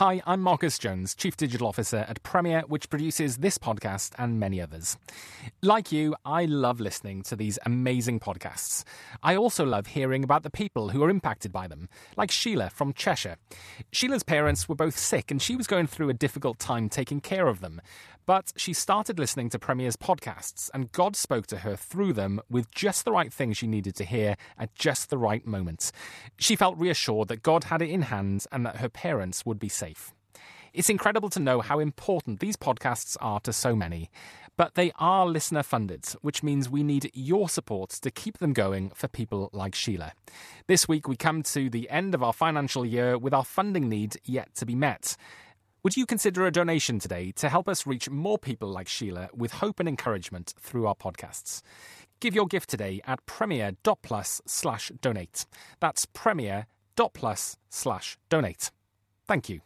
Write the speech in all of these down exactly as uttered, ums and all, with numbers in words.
Hi, I'm Marcus Jones, Chief Digital Officer at Premier, which produces this podcast and many others. Like you, I love listening to these amazing podcasts. I also love hearing about the people who are impacted by them, like Sheila from Cheshire. Sheila's parents were both sick and she was going through a difficult time taking care of them. But she started listening to Premier's podcasts, and God spoke to her through them with just the right thing she needed to hear at just the right moment. She felt reassured that God had it in hand and that her parents would be safe. It's incredible to know how important these podcasts are to so many. But they are listener-funded, which means we need your support to keep them going for people like Sheila. This week we come to the end of our financial year with our funding need yet to be met. Would you consider a donation today to help us reach more people like Sheila with hope and encouragement through our podcasts? Give your gift today at premier.plus slash donate. That's premier.plus slash donate. Thank you.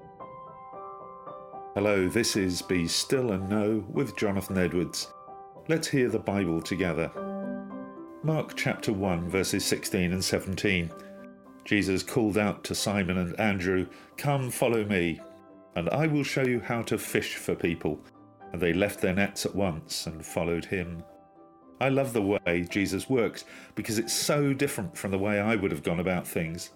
Hello, this is Be Still and Know with Jonathan Edwards. Let's hear the Bible together. Mark chapter one, verses sixteen and seventeen. Jesus called out to Simon and Andrew, "Come, follow me, and I will show you how to fish for people." And they left their nets at once and followed him. I love the way Jesus works because it's so different from the way I would have gone about things.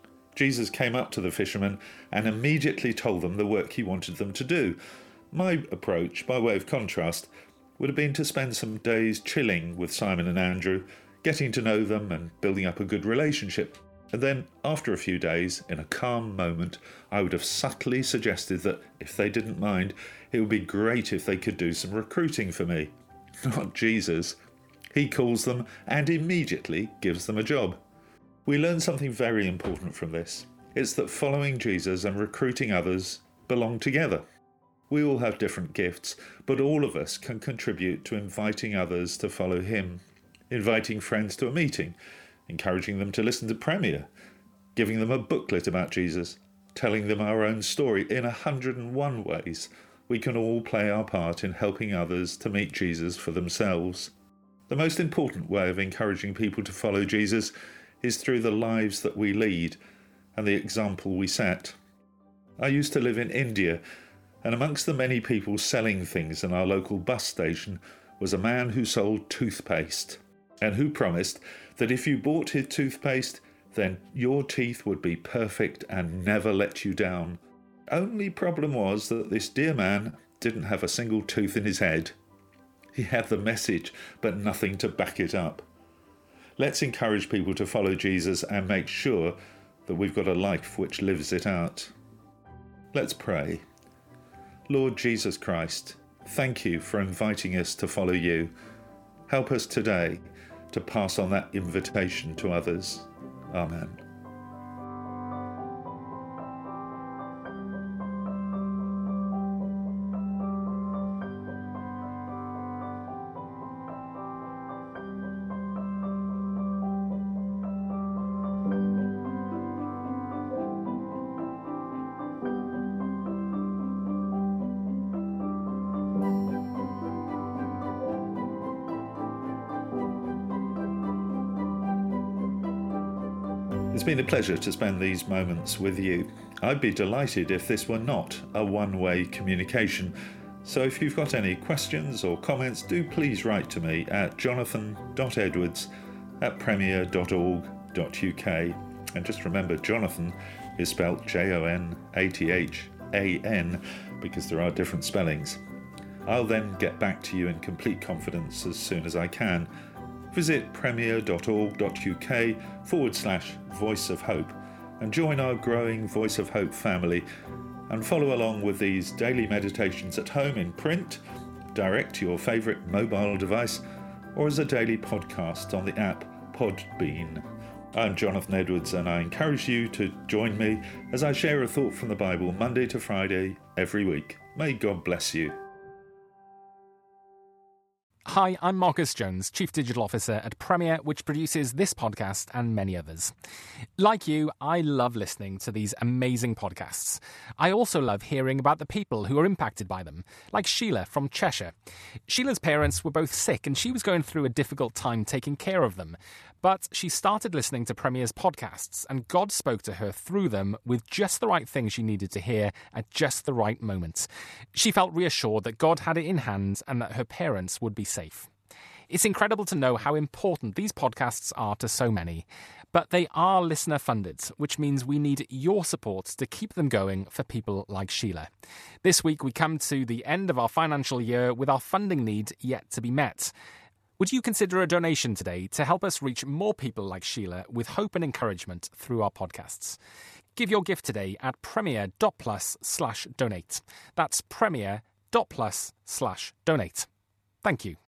Jesus came up to the fishermen and immediately told them the work he wanted them to do. My approach, by way of contrast, would have been to spend some days chilling with Simon and Andrew, getting to know them and building up a good relationship. And then, after a few days, in a calm moment, I would have subtly suggested that, if they didn't mind, it would be great if they could do some recruiting for me. Not Jesus. He calls them and immediately gives them a job. We learn something very important from this. It's that following Jesus and recruiting others belong together. We all have different gifts, but all of us can contribute to inviting others to follow him, inviting friends to a meeting, encouraging them to listen to Premier, giving them a booklet about Jesus, telling them our own story. In a hundred and one ways, we can all play our part in helping others to meet Jesus for themselves. The most important way of encouraging people to follow Jesus is through the lives that we lead and the example we set. I used to live in India, and amongst the many people selling things in our local bus station was a man who sold toothpaste, and who promised that if you bought his toothpaste, then your teeth would be perfect and never let you down. Only problem was that this dear man didn't have a single tooth in his head. He had the message, but nothing to back it up. Let's encourage people to follow Jesus and make sure that we've got a life which lives it out. Let's pray. Lord Jesus Christ, thank you for inviting us to follow you. Help us today to pass on that invitation to others. Amen. It's been a pleasure to spend these moments with you. I'd be delighted if this were not a one-way communication. So if you've got any questions or comments, do please write to me at jonathan dot edwards at premier dot org dot uk. And just remember, Jonathan is spelt J O N A T H A N because there are different spellings. I'll then get back to you in complete confidence as soon as I can. Visit premier.org.uk forward slash Voice of Hope and join our growing Voice of Hope family and follow along with these daily meditations at home in print, direct to your favourite mobile device, or as a daily podcast on the app Podbean. I'm Jonathan Edwards, and I encourage you to join me as I share a thought from the Bible Monday to Friday every week. May God bless you. Hi, I'm Marcus Jones, Chief Digital Officer at Premier, which produces this podcast and many others. Like you, I love listening to these amazing podcasts. I also love hearing about the people who are impacted by them, like Sheila from Cheshire. Sheila's parents were both sick and she was going through a difficult time taking care of them. But she started listening to Premier's podcasts, and God spoke to her through them with just the right thing she needed to hear at just the right moment. She felt reassured that God had it in hand and that her parents would be safe. It's incredible to know how important these podcasts are to so many. But they are listener-funded, which means we need your support to keep them going for people like Sheila. This week we come to the end of our financial year with our funding need yet to be met. Would you consider a donation today to help us reach more people like Sheila with hope and encouragement through our podcasts? Give your gift today at premier.plus slash donate. That's premier.plus slash donate. Thank you.